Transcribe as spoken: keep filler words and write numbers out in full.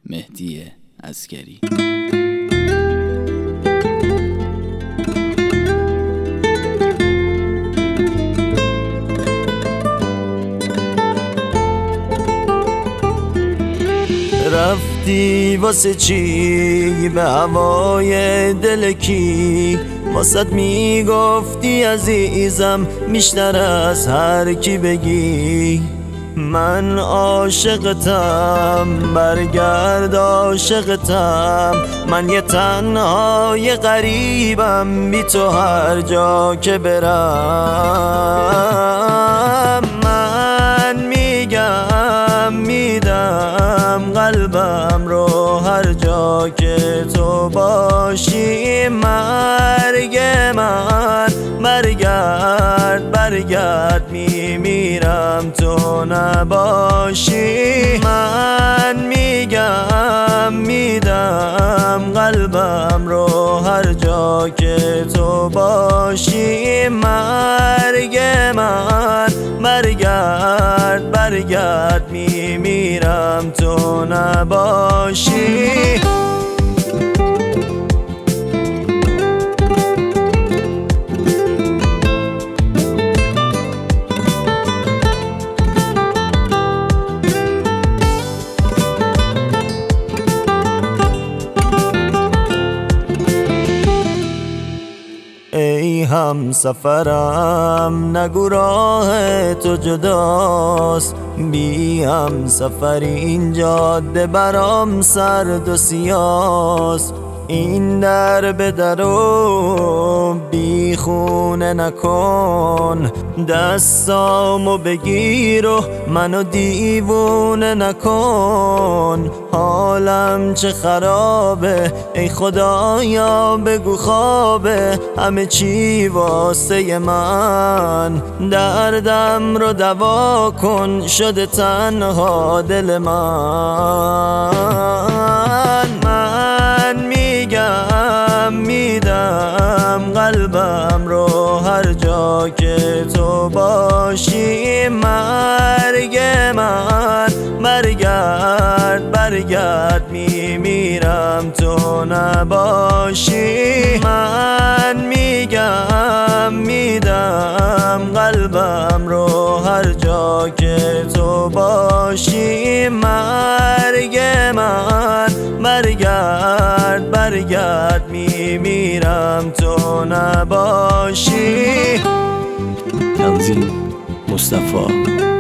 مهدی عسگری. رفتی واسه چی به هوای دل کی؟ واسد میگفتی عزیزم بیشتر از هر کی بگی. من عاشقتم برگرد عاشقتم، من یه تنهای غریبم بی تو هر جا که برم. من میگم میدم قلبم رو هر جا که تو باشی. مرگ من برگرد برگرد میمیرم تو نباشی. من میگم میدم قلبم رو هر جا که تو باشی. مرگ من برگرد برگرد میمیرم تو نباشی. ای هم سفرم نگو راه تو جداست، بی هم سفر این جاده برام سرد و سیاست. این در به درو بی خونه نکن، دستامو بگیر و منو دیوونه نکن. حالم چه خرابه ای خدایا بگو خوابه، همه چی واسه من. دردم رو دوا کن شده تنها دل من. من میگم میدم قلبم رو هر جا که تو باشی. مرگ من برگرد برگرد میمیرم تو نباشی. من میگم میدم قلبم رو هر جا که تو باشی. مرگ من برگرد برگرد میمیرم تو نباشی. تنظیم مصطفی